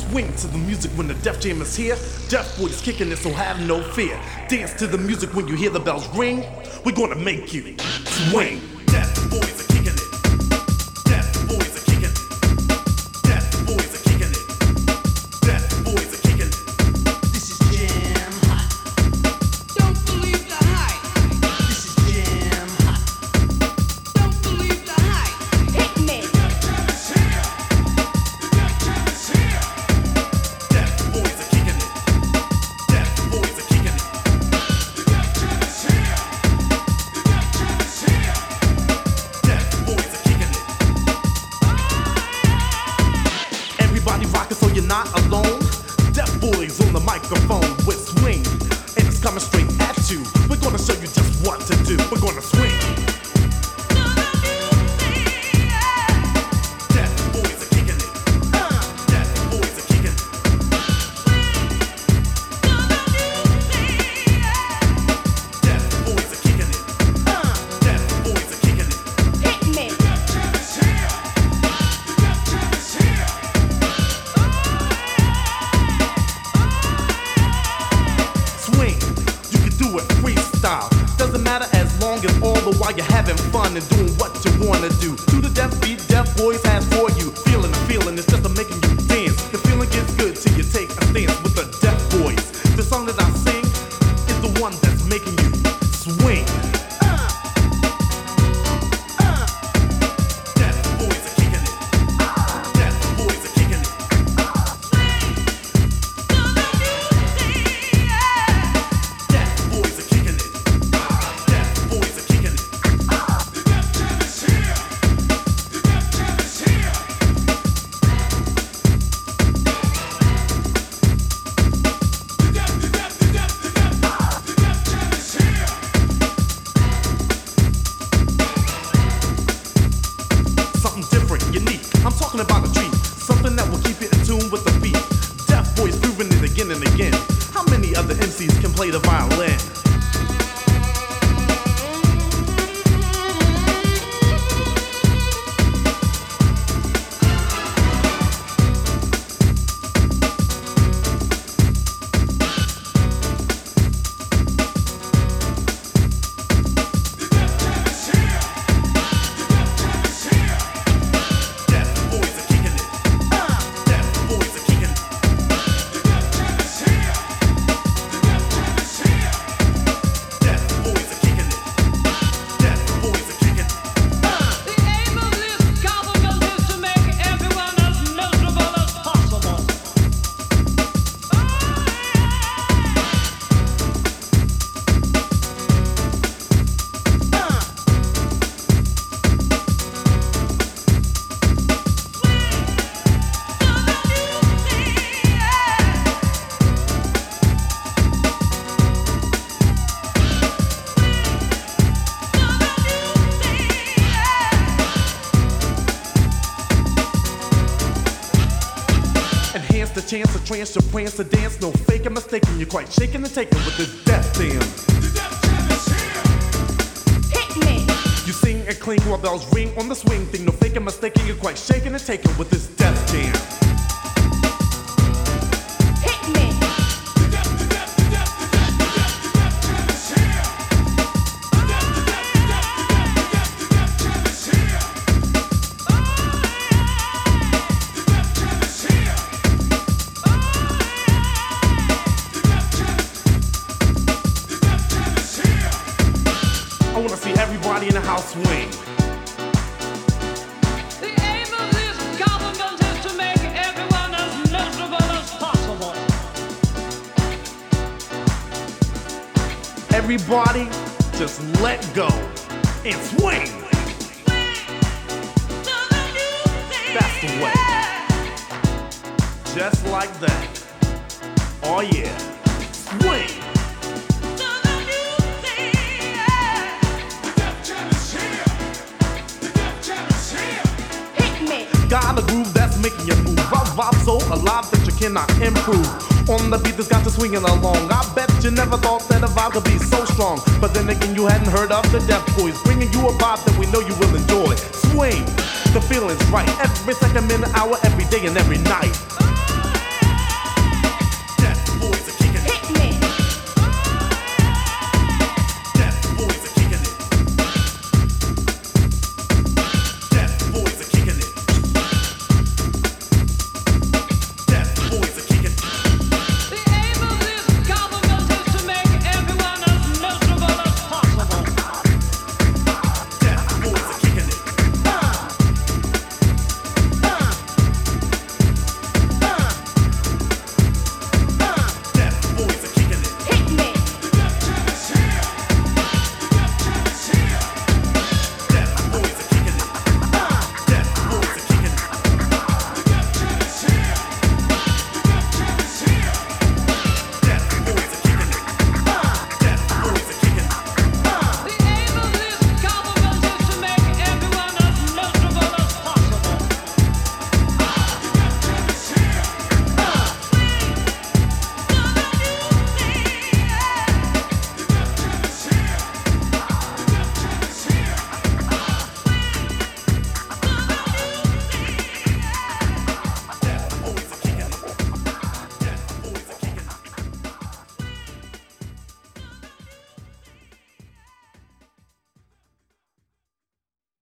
Swing to the music when the Def Jam is here. Def Boys kicking it, so have no fear. Dance to the music when you hear the bells ring. We're gonna make you swing. Def Boys are kicking it. Def Boys are kicking it. Def Boys are kicking it. Def Boys are kicking it. This is jam hot. Don't believe the hype. This is jam hot. Don't believe the hype. Hit me. The Def Jam is here. The Def Jam is here. Def Boys are kicking it. Def Boys are kicking it. The Def Jam is here. The Def Jam is here. Def Boys are kicking it. Everybody rocking so you're not alone. Def Boys on the microphone with swing. And it's coming straight at you. We're gonna show you just what to do. We're gonna swing. Def Boys are kicking it. Def Boys are kicking it. Def Boys are kicking it. Def Boys are kicking it. Hit me. The Def Jam is here. The Def Jam is here. Swing, you can do it freestyle. Doesn't matter as long as all the while you're having fun and doing what you wanna do. To the deaf beat, Def Boys has for you. Feeling the feeling, it's just a making you dance. The feeling gets good till you take a stance with the Def Boys. The song that I sing is the one that's making you swing. Def Boys are kicking it. Def Boys are kicking it. Def Boys are kicking it. Def Boys are kicking it. The Def Jam is here. The Def Jam is here. The Def Jam is here. Something different, unique. I'm talking about a treat. Something that will keep you in tune with the beat. Def Boys proving it again and again. How many other MCs can play the violin? The Def Jam is here. The Def Jam is here. Def Boys are kicking it. Def Boys are kicking it. The Def Jam is here. The Def Jam is here. Def Boys are kicking it. Def Boys are kicking it. The aim of this government is to make everyone as miserable as possible. Enhance the chance to trance, to prance, to dance. No faking, mistaken. You're quite shaking and taking with this Def Jam. The Def Jam is here. Hit me. You sing and clink while bells ring on the swing thing. No faking, mistaken. You're quite shaking and taking with this Def Jam. Hit me. The Def Jam is here. The Def Jam is here. The Def Jam is here. The Def Jam is here. I wanna see everybody in the house swing. The aim of this government is to make everyone as miserable as possible. Everybody, just let go and swing. That's the way. Just like that. Oh yeah. Swing. The Def Jam is here. The Def Jam is here. Hit me. Got a groove that's making you move. I vibe so alive that you cannot improve. On the beat that's got you swinging along. I bet you never thought that a vibe could be so strong. But then again, you hadn't heard of the Def Boys, bringing you a vibe that we know you will enjoy. Swing, the feeling's right. Every second, minute, hour, every day and every night.